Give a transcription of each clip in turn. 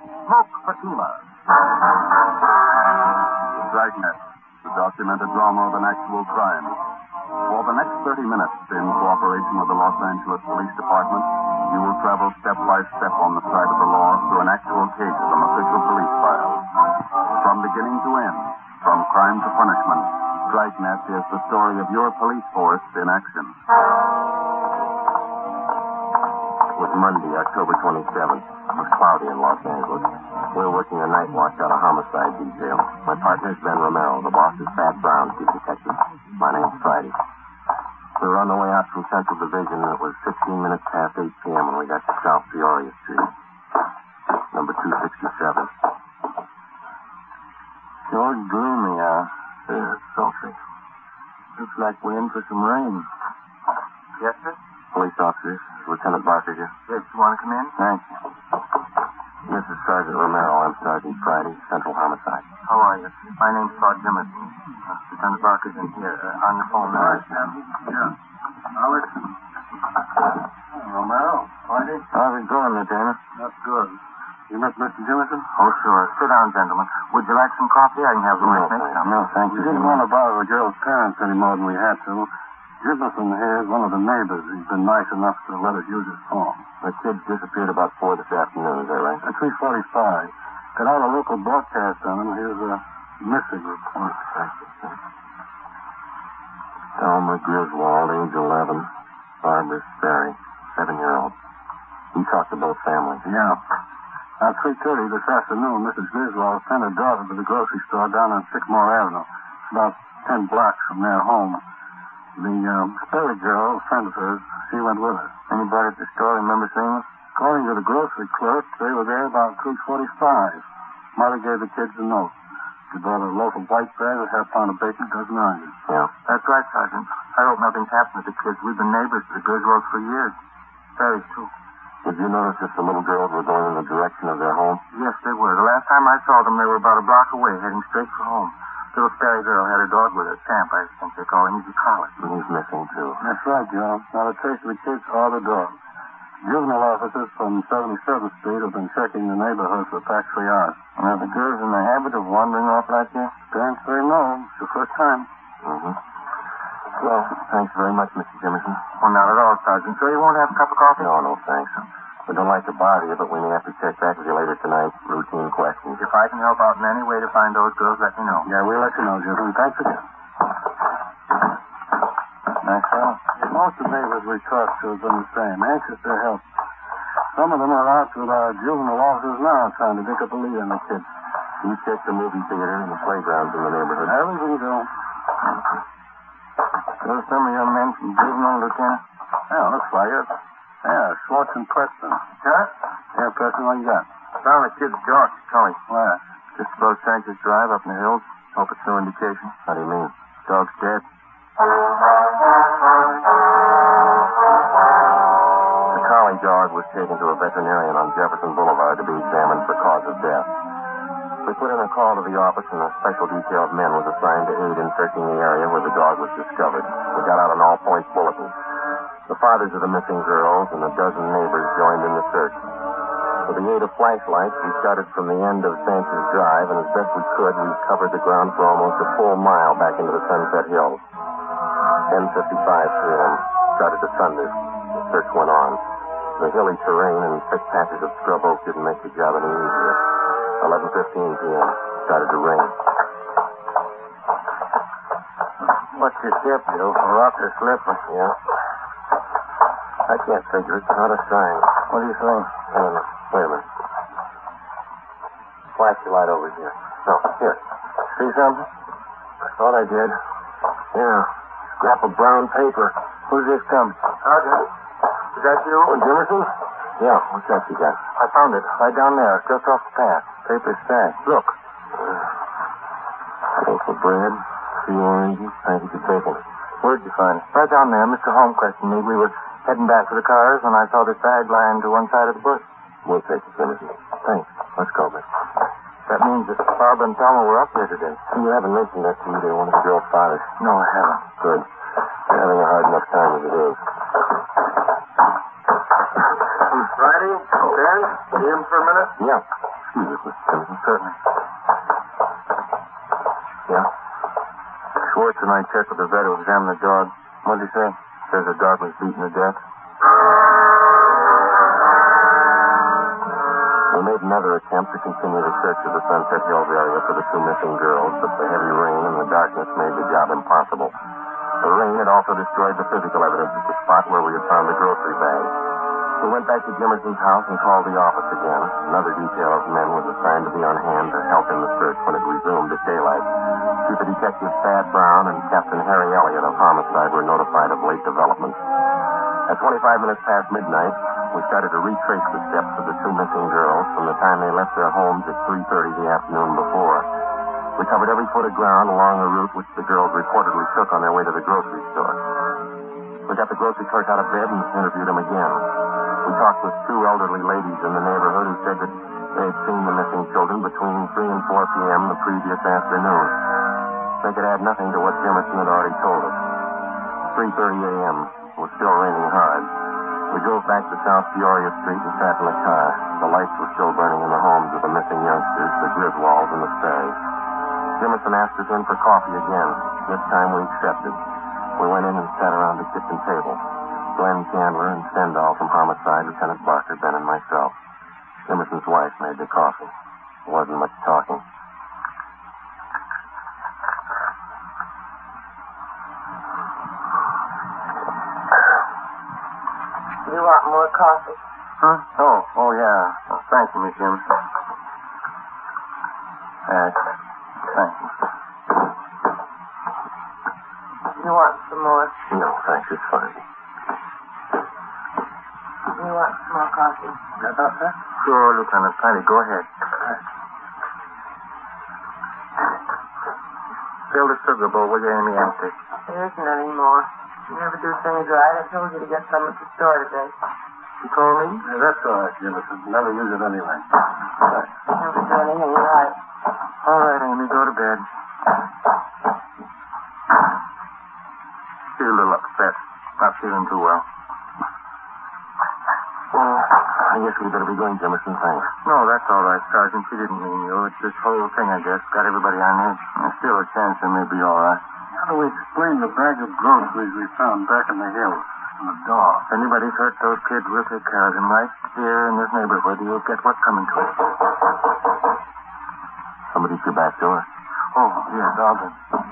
Smoke Fatima. Dragnet, the documented drama of an actual crime. For the next 30 minutes, in cooperation with the Los Angeles Police Department, you will travel step by step on the side of the law through an actual case from official police files. From beginning to end, from crime to punishment, Dragnet is the story of your police force in action. It was Monday, October 27th. It was cloudy in Los Angeles. We were working a night watch out of homicide detail. My partner's Ben Romero. The boss is Pat Brown, chief detective. My name's Friday. We were on the way out from Central Division, and it was 15 minutes past 8 p.m. when we got to South Peoria Street. Number 267. Sure gloomy, Yeah, it's sultry. Looks like we're in for some rain. Yes, sir? Police officers, Lieutenant Barker here. Yes, you want to come in? Thanks. This is Sergeant Romero. I'm Sergeant Friday, Central Homicide. How are you? My name's Claude Jimerson. Lieutenant Barker's in here, on the phone now. Yeah. Now listen. Romero, Friday? How's it going, Lieutenant? Not good. You met Mr. Jimerson? Oh, sure. Sit down, gentlemen. Would you like some coffee? I can have the wife make some. No, thank We you. didn't want to bother Gerald's parents any more than we had to. Jimerson here is one of the neighbors. He's been nice enough to let us use his phone. The kid disappeared about 4 this afternoon, is that right? At 3:45. Got out a local broadcast on him. Here's a missing report. Elmer Griswold, age 11. Barbara Sperry, 7-year-old. He talked to both families. Yeah. At 3:30 this afternoon, Mrs. Griswold sent her daughter to the grocery store down on Sycamore Avenue. It's about 10 blocks from their home. The Sperry girl, a friend of hers, she went with her. Anybody at the store remember seeing them? According to the grocery clerk, they were there about 3:45. Mother gave the kids a note. She bought a loaf of white bread, a half pound of bacon, a dozen onions. Yeah. That's right, Sergeant. I hope nothing's happened to the kids. We've been neighbors to the Griswolds for years. Sperry's, too. Did you notice if the little girls were going in the direction of their home? Yes, they were. The last time I saw them, they were about a block away, heading straight for home. Little Sperry girl had her dog with her. Champ, I think they call him. He's a collie. And he's missing, too. That's right, Joe. Not a trace of the kids or the dog. Juvenile officers from 77th Street have been checking the neighborhood for the past 3 hours. And are the girls in the habit of wandering off like this? Parents say no. It's the first time. Mm-hmm. Well, thanks very much, Mr. Jimerson. Well, not at all, Sergeant. Sure you won't have a cup of coffee? No, thanks. We don't like to bother you, but we may have to check back with you later tonight. Routine questions. If I can help out in any way to find those girls, let me know. Yeah, we'll let you know, Jim. Thanks again. Nice fellow. Most of the neighbors we talked to have been the same, anxious to help. Some of them are out with our juvenile officers now trying to pick up a lead on the kids. You check the movie theater and the playgrounds in the neighborhood. Everything go. Those some of your men from juvenile, Lieutenant? Yeah, looks like it. Yeah, Schwartz and Preston. Huh? Yeah, Preston, what you got? Found the kid's dog, Tully. Where? Just above Sanchez Drive up in the hills. Hope it's no indication. How do you mean? Dog's dead. The collie dog was taken to a veterinarian on Jefferson Boulevard to be examined for cause of death. We put in a call to the office, and a special detail of men was assigned to aid in searching the area where the dog was discovered. We got out an all-points bulletin. The fathers of the missing girls and a dozen neighbors joined in the search. With the aid of flashlights, we started from the end of Sanchez Drive, and as best we could, we covered the ground for almost a full mile back into the Sunset Hills. 10:55 p.m. started to thunder. The search went on. The hilly terrain and thick patches of scrub oak didn't make the job any easier. 11:15 p.m. started to rain. What's your tip, Joe? A rock or slipper? Yeah. I can't figure it. Not a sign. What do you think? Wait a minute. Flash your light over here. No, here. See something? I thought I did. Yeah. Scrap of brown paper. Who's this coming? Sergeant, is that you? Jimerson? Yeah, what's that you got? I found it. Right down there, just off the path. Paper stack. Look. Loaf of bread, 3 oranges, package of bacon. Where'd you find it? Right down there. Mr. Holmquist and me, we were heading back to the cars when I saw this bag lying to one side of the bush. We'll take it, Jimerson. Thanks. Let's go, miss. That means that Barbara and Thelma were up here today. You haven't mentioned that to either one of the girls' fathers. No, I haven't. Good. They're having a hard enough time as it is. Friday, Dan, see him for a minute? Yeah. Excuse us, Mr. Simpson. Certainly. Yeah? Schwartz and I checked with the vet who examined the dog. What did he say? Says the dog was beaten to death. We made another attempt to continue the search of the Sunset Hills area for the two missing girls, but the heavy rain and the darkness made the job impossible. The rain had also destroyed the physical evidence at the spot where we had found the grocery bag. We went back to Jimerson's house and called the office again. Another detail of men was assigned to be on hand to help in the search when it resumed at daylight. Chief Detective Thad Brown and Captain Harry Elliott of Homicide were notified of late developments. At 25 minutes past midnight, we started to retrace the steps of the two missing girls from the time they left their homes at 3:30 the afternoon before. We covered every foot of ground along the route which the girls reportedly took on their way to the grocery store. We got the grocery clerk out of bed and interviewed him again. We talked with two elderly ladies in the neighborhood who said that they had seen the missing children between 3 and 4 p.m. the previous afternoon. They could add nothing to what Jimerson had already told us. 3:30 a.m. It was still raining hard. We drove back to South Peoria Street and sat in the car. The lights were still burning in the homes of the missing youngsters, the Griswolds and the Sperrys. Jimerson asked us in for coffee again. This time we accepted. We went in and sat around the kitchen table. Glenn Chandler and Stendhal from Homicide, Lieutenant Barker, Ben, and myself. Jimerson's wife made the coffee. There wasn't much talking. You want more coffee? Huh? Oh, yeah. Oh, thank you, Miss Jim. Thank you. You want some more? No, thanks. It's fine. You want some more coffee? Sure, Lieutenant. Plenty. Go ahead. Fill the sugar bowl, will you, Amy? Empty. There isn't any more. You never do things right. I told you to get some at the store today. You told me? Yeah, that's all right, Jimerson. Never use it anyway. Never do anything right. All right, Amy. Go to bed. Feel a little upset. Not feeling too well. Well, I guess we better be going, Jimerson. Thanks. No, that's all right, Sergeant. She didn't mean you. It's this whole thing, I guess. Got everybody on edge. There's still a chance they may be all right. How do we explain the bag of groceries we found back in the hills and the dog? If anybody's hurt those kids, we'll take care of them right here in this neighborhood. You'll get what's coming to us. Somebody's your back door. Oh, yeah, Dalton.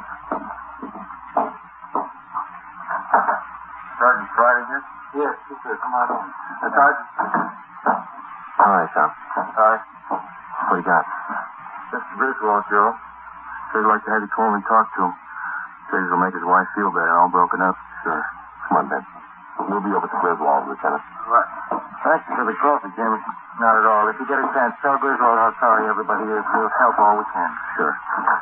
Sergeant Friday here? Yes, he's here. Come on in. Sergeant. All right, Tom. Sorry. What do you got? Just Griswold, Joe. Says he'd like to have you come over and talk to him. Says he'll make his wife feel better, all broken up. Sure. Come on, Ben. We'll be over to Griswold, Lieutenant. Right. Thanks for the coffee, Jimmy. Not at all. If you get a chance, tell Griswold how sorry everybody is. We'll help all we can. Sure.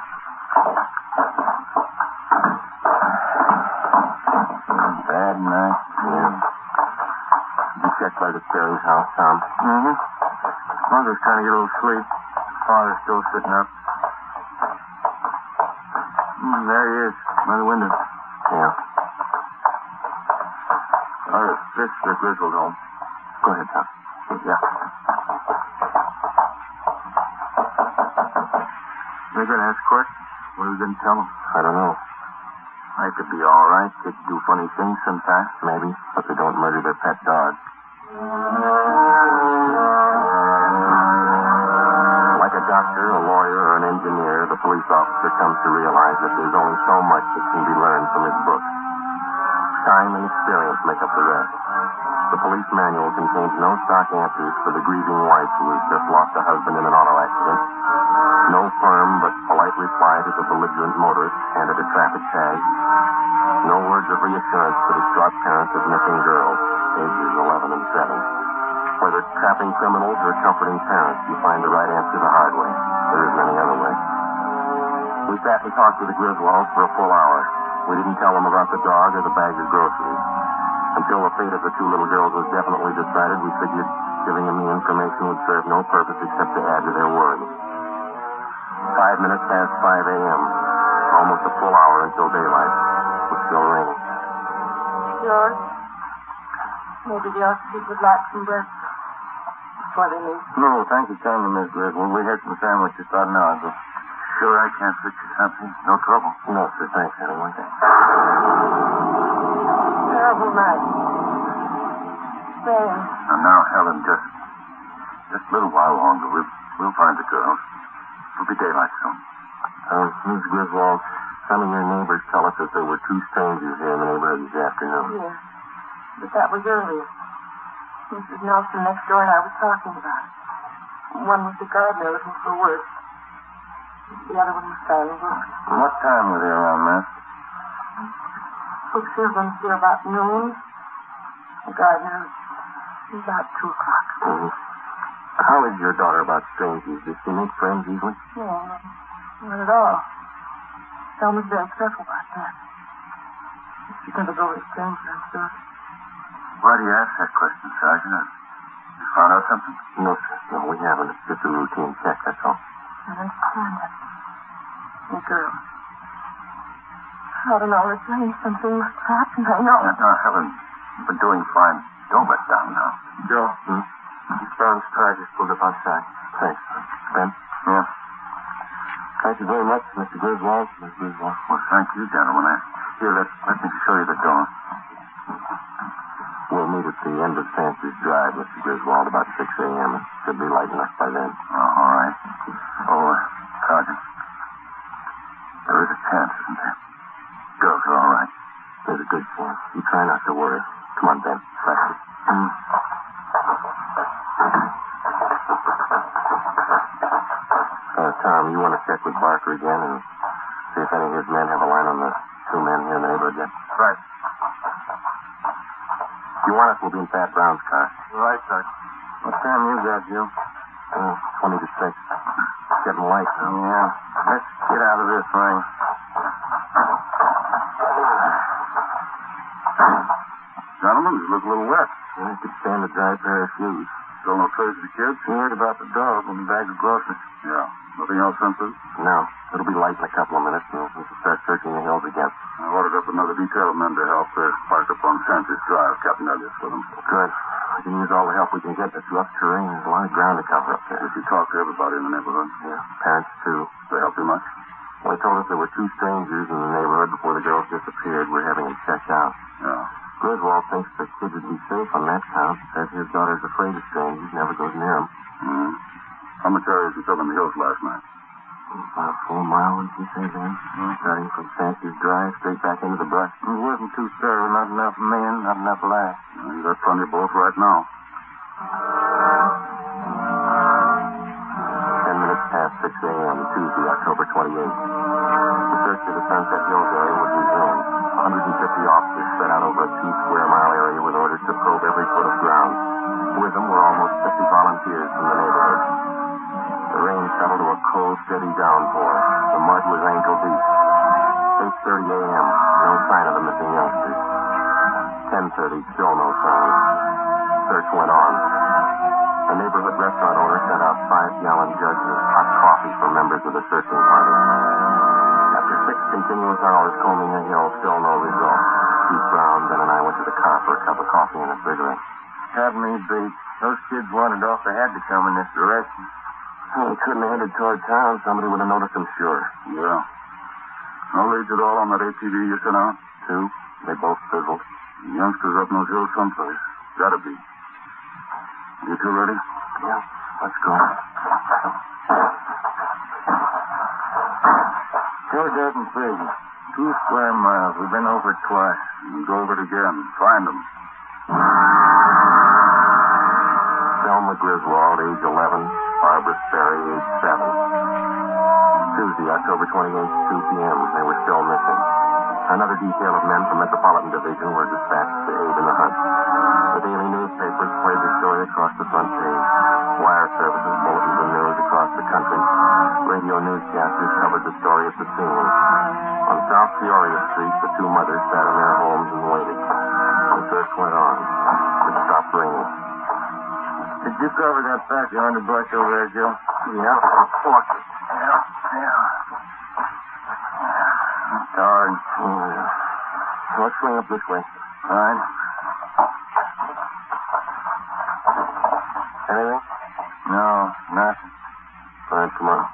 Bad night. Yeah. Did you check by the Sperry's house, Tom? Mm-hmm. Mother's trying to get a little sleep. Father's still sitting up. There he is, by the window. Yeah. This is the Griswold home. Go ahead, Tom. Yeah. They're going to ask Court? What are we going to tell them? I don't know. They could be all right. They could do funny things sometimes. Maybe, but they don't murder their pet dog. Like a doctor, a lawyer, or an engineer, the police officer comes to realize that there's only so much that can be learned from his book. Time and experience make up the rest. The police manual contains no stock answers for the grieving wife who has just lost a husband in an auto accident. No firm but polite reply to the belligerent motorist handed a traffic tag. No words of reassurance to distraught parents of missing girls, ages 11 and 7. Whether trapping criminals or comforting parents, you find the right answer the hard way. There isn't any other way. We sat and talked with the Griswolds for a full hour. We didn't tell them about the dog or the bag of groceries. Until the fate of the two little girls was definitely decided, we figured giving them the information would serve no purpose except to add to their worry. 5 minutes past 5 a.m. Almost a full hour until daylight. It was still raining. George, maybe the ostrich would like some breakfast. before they leave? No, thank you kindly, Miss Griswold. We had some sandwiches about an hour ago. Sure I can't fix you something? No trouble? No, sir. Thanks, anyway. Terrible night. Rain. Now, Helen, just a little while longer. We'll find the girls. It'll be daylight soon. Miss Griswold, some of your neighbors tell us that there were two strangers here in the neighborhood this afternoon. Yes. But that was earlier. Mrs. Nelson next door and I were talking about it. One was the gardener looking for work. The other one was Sally Wilson. What time were they around, Miss? Folks here was here about noon. The gardener was about 2 o'clock. Mm-hmm. How is your daughter about strangers? Does she make friends easily? No, not at all. Selma's very careful about that. She's never go with a stranger, I'm sure. Why do you ask that question, Sergeant? You found out something? No, sir. No, we haven't. It's just a routine check, that's all. I understand that. The girl. I don't know. It's really something must happen. I know. Now, Helen, you've been doing fine. Don't let down now. Joe? Miss Brown's car just pulled up outside. Thanks. Ben? Yeah. Thank you very much, Mr. Griswold. Miss Griswold. Well, thank you, gentlemen. Here, let me show you the door. We'll meet at the end of Sanchez Drive, Mr. Griswold, about 6 a.m. It should be light enough by then. Oh, all right. Oh, Sergeant, there is a chance, isn't there? Girls are all right. There's a good chance. You try not to worry. Come on, Ben. Faster. Tom, you want to check with Barker again and see if any of his men have a line on the two men here in the neighborhood yet? Right. If you want us, we'll be in Pat Brown's car. Right, Sergeant. What time you got, Joe? 20 to 6. It's getting light now. Yeah. Let's get out of this ring. Gentlemen, you look a little wet. I could stand a dry pair of shoes. Still no trace of the kids? You heard about the dog and the bag of groceries? Yeah. Nothing else since this? No. It'll be light in a couple of minutes, and we can start searching the hills again. I ordered up another detail of men to help. They're parked up on Sanchez Drive. Captain Elliot's with them. Good. We can use all the help we can get. This rough terrain. There's a lot of ground to cover up there. Did you talk to everybody in the neighborhood? Yeah. Parents, too. They help you much? Well, they told us there were two strangers in the neighborhood before the girls disappeared. We're having them checked out. Yeah. Griswold thinks the kid would be safe on that count. Says his daughter's afraid of strangers, never goes near them. Mm-hmm. How much area did you cover in the hills last night? About a full mile, would you say, Ben? Starting from Sanchez Drive straight back into the brush. It wasn't too thorough. Not enough men, not enough life. You got plenty of both right now. 10 minutes past 6 a.m., Tuesday, October 28th. The search of the Sunset Hills area was resumed. 150 officers spread out over a 2-square-mile area with orders to probe every foot of ground. With them were almost 50 volunteers from the neighborhood. The rain settled to a cold, steady downpour. The mud was ankle deep. 8:30 a.m., no sign of the missing youngsters. 10:30, still no sign. Search went on. The neighborhood restaurant owner sent out 5-gallon jugs of hot coffee for members of the searching party. After 6 continuous hours combing the hill, still no result. Chief Brown, Ben, and I went to the car for a cup of coffee and a cigarette. Had me beat. Those kids wandered off. They had to come in this direction. Well, they couldn't have headed toward town. Somebody would have noticed them, sure. Yeah. No leads at all on that ATV you sent out? 2. They both fizzled. The youngsters up in those hills someplace. Gotta be. You two ready? Yeah. Let's go. Sure doesn't figure. 2 square miles. We've been over it twice. You can go over it again. Find them. Selma Griswold, age 11. Barbara Sperry, age 7. Tuesday, October 28th, 2 p.m. They were still missing. Another detail of men from Metropolitan Division were dispatched to aid in the hunt. The daily newspapers played the story across the front page. Wire services, bulletins of news across the country. Radio newscasters covered the story at the scene. On South Peoria Street, the 2 mothers sat in their homes and waited. The search went on. It stopped raining. Did you cover that patch of underbrush over there, Joe? Yeah, of course. Yeah. Darn. Oh, yeah. Let's swing up this way. Fine. Anything? No, nothing. All right, come on.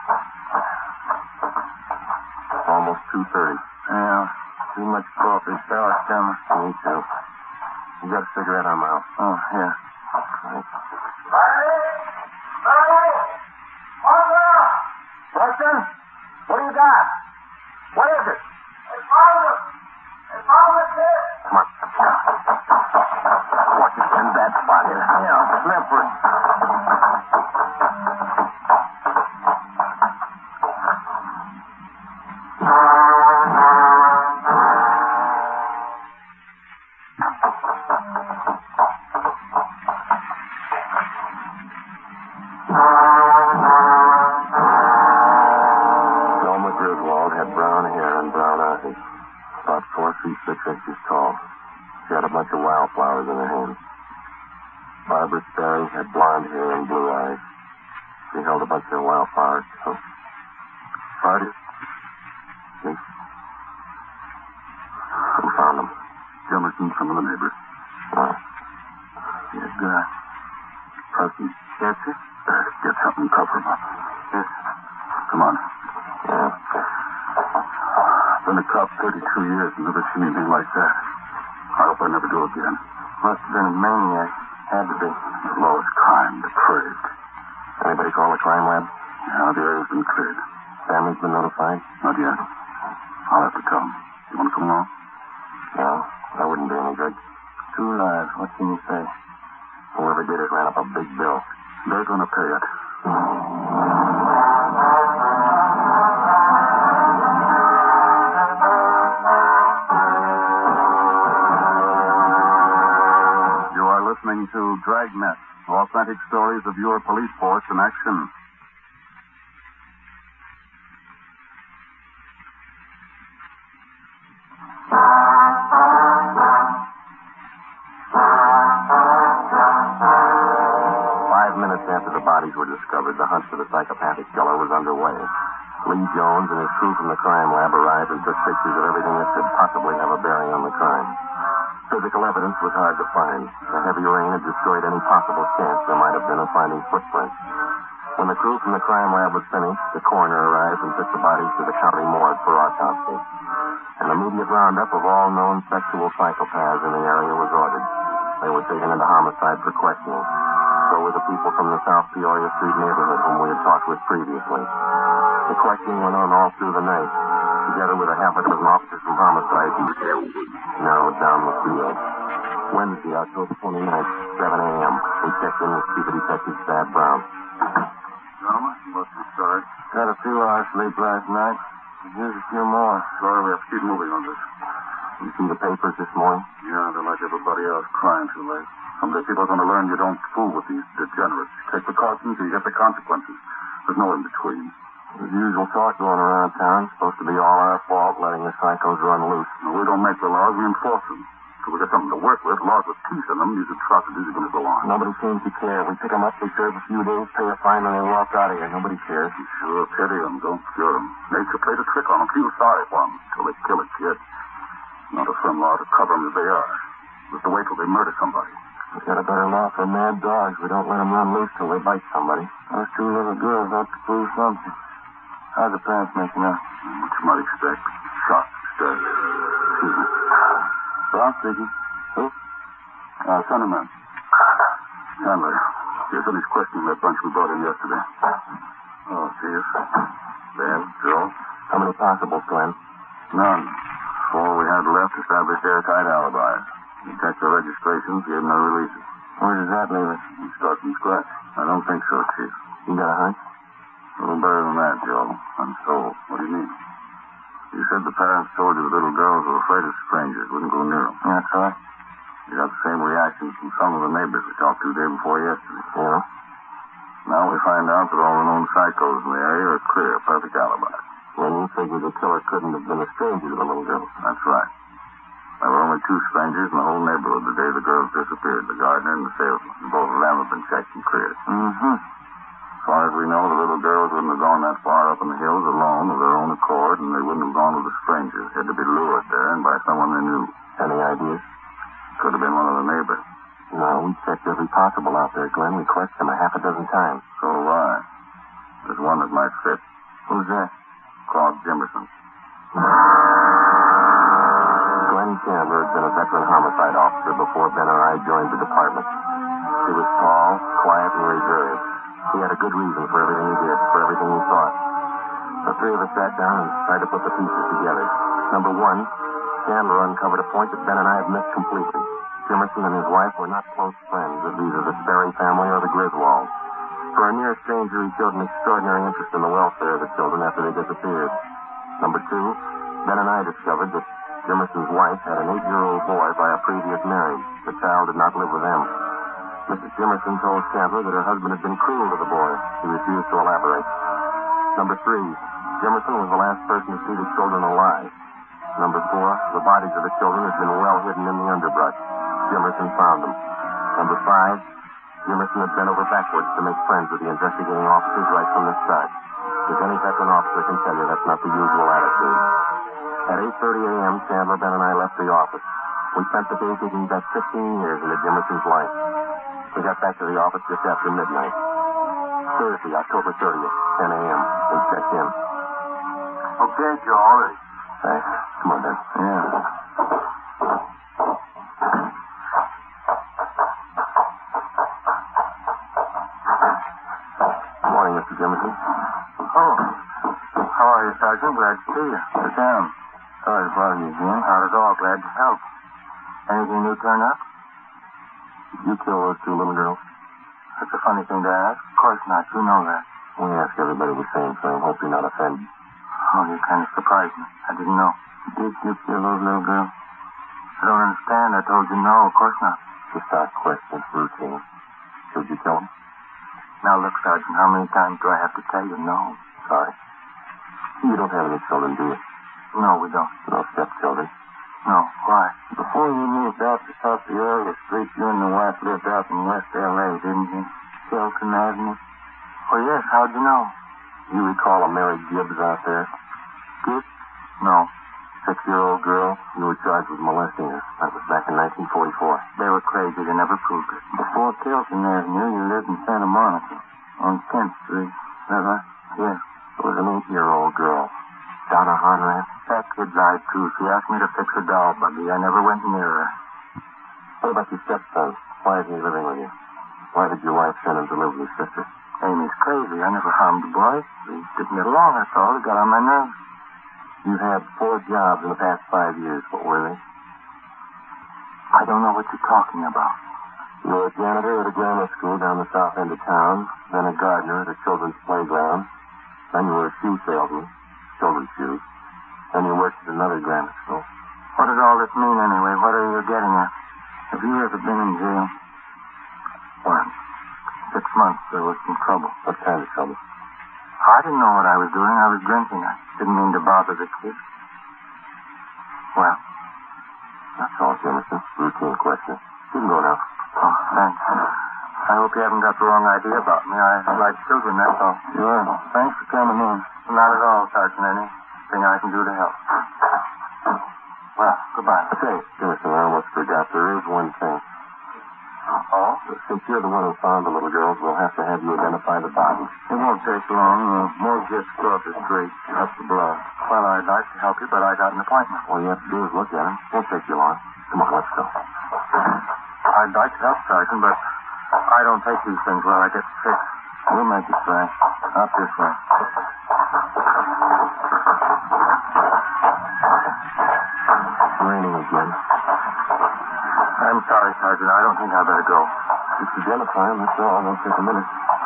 Almost 2:30. Yeah, too much coffee. Sour stomach. Me too. You got a cigarette on mouth? Oh, yeah. Right. Preston, what do you got? What is it? Come on. Watch it in that spot. Yeah, slippery. Selma Griswold had brown hair and brown eyes. About 4 feet 6 inches tall. She had a bunch of wildflowers in her hands. Barbara Sperry had blonde hair and blue eyes. She held a bunch of wildflowers, too. Party? Me? Who found them? Jefferson, some of the neighbors. Oh. Yes, Preston. Yes, sir? Get something and cover him up. Yes. Come on. Yeah. Been a cop 32 years and never seen anything like that. I hope I never do again. Must have been a maniac. Had to be. The lowest crime, depraved. Anybody call the crime lab? Yeah, the area's been cleared. Family's been notified? Not yet. I'll have to tell them. You want to come along? No, that wouldn't do any good. 2 lives. What can you say? Whoever did it ran up a big bill. They're going to pay it. You are listening to Dragnet, authentic stories of your police force in action. After the bodies were discovered, the hunt for the psychopathic killer was underway. Lee Jones and his crew from the crime lab arrived and took pictures of everything that could possibly have a bearing on the crime. Physical evidence was hard to find. The heavy rain had destroyed any possible chance there might have been of finding footprints. When the crew from the crime lab was finished, the coroner arrived and took the bodies to the county morgue for autopsy. An immediate roundup of all known sexual psychopaths in the area was ordered. They were taken into homicide for questioning. So were the people from the South Peoria Street neighborhood whom we had talked with previously. The questioning went on all through the night, together with a half a dozen officers from homicide who narrowed down the field. Wednesday, October 29th, 7 a.m. We checked in with Chief of Detectives Thad Brown. Gentlemen, what's the story? Got a few hours sleep last night. Here's a few more. Sorry, we have to keep moving on this. You see the papers this morning? Yeah, they're like everybody else, crying too late. Someday people are going to learn you don't fool with these degenerates. You take precautions or you get the consequences. There's no in between. There's usual talk going around town. Supposed to be all our fault, letting the psychos run loose. No, we don't make the laws, we enforce them. So we got something to work with. Laws with teeth in them. These atrocities are going to go on. Nobody seems to care. We pick them up, they serve a few days, pay a fine, and they walk out of here. Nobody cares. You sure pity them. Don't cure them. Nature played a trick on them. Feel sorry for them until they kill a kid. Not a firm law to cover them as they are. Just to wait till they murder somebody. We've got a better law for mad dogs. We don't let them run loose till they bite somebody. Those 2 little girls ought to prove something. How's the parents making out? What you might expect. Shot, dead. Excuse me. Brown speaking. Who? Sonderman. Handler. Here's finished questioning that bunch we brought in yesterday. Oh, Chief. Dan, Joe. How many possibles, Glenn? None. 4 we had left established airtight alibis. We checked the registrations, gave them no releases. Where does that leave us? We start from scratch. I don't think so, Chief. You got a hunch? A little better than that, Joe. I'm sold. What do you mean? You said the parents told you the little girls were afraid of strangers, wouldn't go near them. That's right. You got the same reaction from some of the neighbors we talked to the day before yesterday. Yeah. Now we find out that all the known psychos in the area are clear, perfect alibis. Then you figure the killer couldn't have been a stranger to the little girl. That's right. There were only 2 strangers in the whole neighborhood the day the girls disappeared, the gardener and the salesman. And both of them have been checked and cleared. Mm-hmm. As far as we know, the little girls wouldn't have gone that far up in the hills alone of their own accord, and they wouldn't have gone with a stranger. They had to be lured there and by someone they knew. Any ideas? Could have been one of the neighbors. No, we checked every possible out there, Glenn. We questioned them a half a dozen times. So have I. There's one that might fit. Who's that? Claude Jimerson. Glenn Chandler had been a veteran homicide officer before Ben and I joined the department. He was tall, quiet, and reserved. He had a good reason for everything he did, for everything he thought. The three of us sat down and tried to put the pieces together. Number one, Chandler uncovered a point that Ben and I had missed completely. Jimerson and his wife were not close friends of either the Sperry family or the Griswolds. For a near stranger, he showed an extraordinary interest in the welfare of the children after they disappeared. Number two, Ben and I discovered that Jimerson's wife had an 8-year-old boy by a previous marriage. The child did not live with them. Mrs. Jimerson told Chandler that her husband had been cruel to the boy. He refused to elaborate. Number three, Jimerson was the last person to see the children alive. Number four, the bodies of the children had been well hidden in the underbrush. Jimerson found them. Number five, Jimerson had bent over backwards to make friends with the investigating officers right from the start. As any veteran officer can tell you, that's not the usual attitude. At 8:30 a.m., Chandler, Ben, and I left the office. We spent the day digging back 15 years into Jimerson's life. We got back to the office just after midnight. Thursday, October 30th, 10 a.m. We checked in. Okay, Joe, all right. Thanks. Come on, Ben. Yeah. Morning, Mr. Jimerson. Oh. How are you, Sergeant? Glad to see you. Sit down. Sorry to bother you again. Not at all. Glad to help. Anything new turn up? Did you kill those two little girls? That's a funny thing to ask. Of course not. You know that. We ask everybody the same thing. Hope you're not offended. Oh, you kind of surprised me. I didn't know. Did you kill those little girls? I don't understand. I told you no. Of course not. Just our question, routine. Should you kill them? Now, look, Sergeant, how many times do I have to tell you no? Sorry. You don't have any children, do you? No, we don't. No stepchildren? No. Why? Before you moved out to South Peoria Street, you and the wife lived out in West L.A., didn't you? Shelton Avenue? Oh, yes. How'd you know? You recall a Mary Gibbs out there? Gibbs? No. 6-year-old girl. You were charged with molesting her. That was back in 1944. They were crazy. They never proved it. Before Shelton Avenue, you lived in Santa Monica on 10th Street. Is that right? Yes. There was an 8-year-old girl. Donna Honrad. That kid died, too. She asked me to fix a doll buggy. I never went near her. What about your stepson? Why isn't he living with you? Why did your wife send him to live with your sister? Amy's crazy. I never harmed the boy. We didn't get along, that's all. It got on my nerves. You've had 4 jobs in the past 5 years. What were they? I don't know what you're talking about. You were a janitor at a grammar school down the south end of town, then a gardener at a children's playground, then you were a shoe salesman, children's shoes, then you worked at another grammar school. What does all this mean, anyway? What are you getting at? Have you ever been in jail? Once. 6 months, there was some trouble. What kind of trouble? I didn't know what I was doing. I was drinking. I didn't mean to bother the kid. Well, that's all, Jimerson. Routine question. You can go now. Oh, thanks. I hope you haven't got the wrong idea about me. I like children, that's all. Sure. Thanks for coming in. Not at all, Sergeant. Anything I can do to help. Well, goodbye. Say, Jimerson, I almost forgot. There is one thing. Oh? Since you're the one who found the little girls, we'll have to have you identify the bodies. It won't take long. More just go up the street. Up the block. Well, I'd like to help you, but I got an appointment. All you have to do is look at them. Won't take you long. Come on, let's go. I'd like to help, Sergeant, but I don't take these things while I get sick. We'll make it fast. Up this way. It's raining again. I'm sorry, Sergeant. I don't think I better go. Just identify them, that's all. It'll take a minute.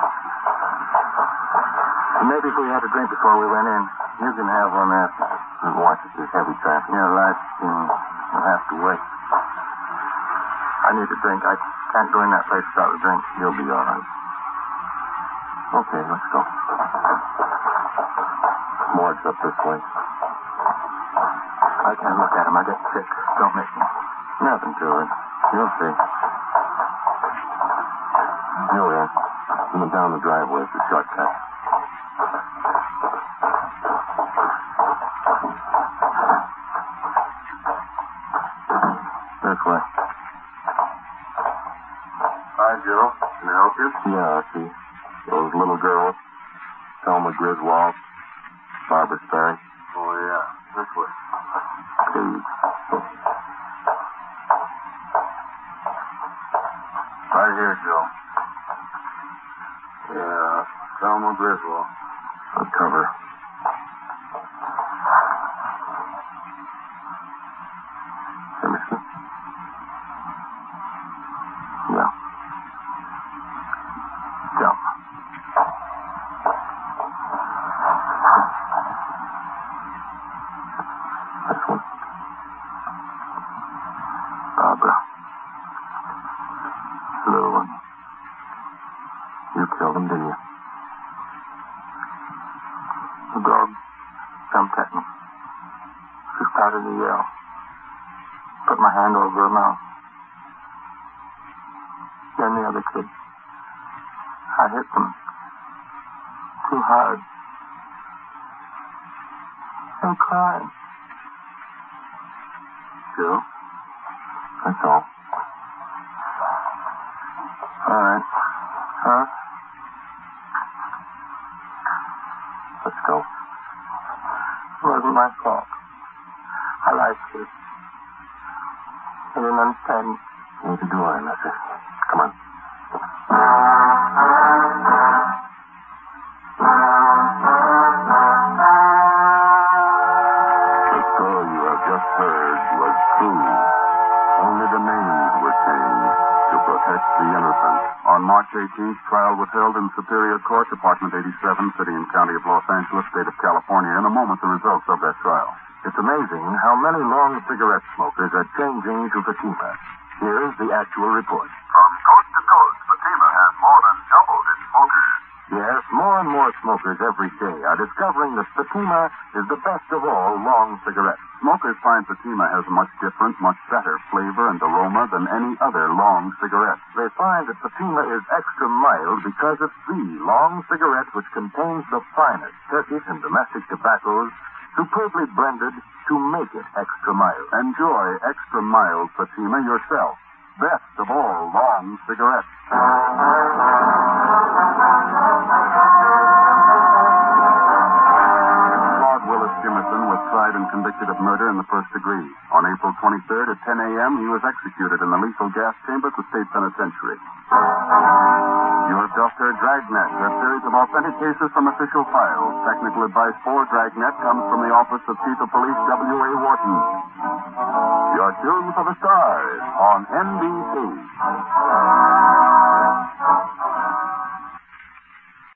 Maybe if we had a drink before we went in. You can have one after. And watch it. There's heavy traffic. Yeah, lights soon. We'll have to wait. I need a drink. I can't go in that place without a drink. You'll be all right. Okay, let's go. Morgue's up this way. I can't look at him. I get sick. Don't make me. Nothing to it. You'll see. Here we are. Coming down the driveway. It's a shortcut. This way. smokers? Yeah, I see. Those little girls. Thelma Griswold. Barbara Sperry. Oh, yeah. This way. Please. Right here, Joe. Yeah, Thelma Griswold. Uncover. Emerson? Yeah. Thelma. This one. Barbara. Little one. You killed him, didn't you? The dog jumped at me. She started to yell. Put my hand over her mouth. Then the other kid. I hit them. Too hard. I'm crying. Joe? That's all. All right. Huh? Let's go. It wasn't my fault. I liked you. I didn't understand. Neither do I, Lester. Come on. The story you have just heard was true. Only the names were changed to protect the innocent. On March 18th, trial was held in Superior Court, Department 87, City and County of Los Angeles, State of California. In a moment, the results of that trial. It's amazing how many long cigarette smokers are changing to Fatima. Here's the actual report. From coast to coast, Fatima has more than doubled its smokers. Yes, more and more smokers every day are discovering that Fatima is the best of all long cigarettes. Smokers find Fatima has a much different, much better flavor and aroma than any other long cigarette. They find that Fatima is extra mild because it's the long cigarette which contains the finest Turkish and domestic tobaccos superbly blended to make it extra mild. Enjoy extra mild Fatima yourself. Best of all long cigarettes. Claude Willis Jimerson was tried and convicted of murder in the first degree. On April 23rd at 10 a.m., he was executed in the lethal gas chamber at the State Penitentiary. You have just heard Dragnet, a series of authentic cases from official files. Technical advice for Dragnet comes from the Office of Chief of Police W.A. Wharton. You're tuned for the stars on NBC.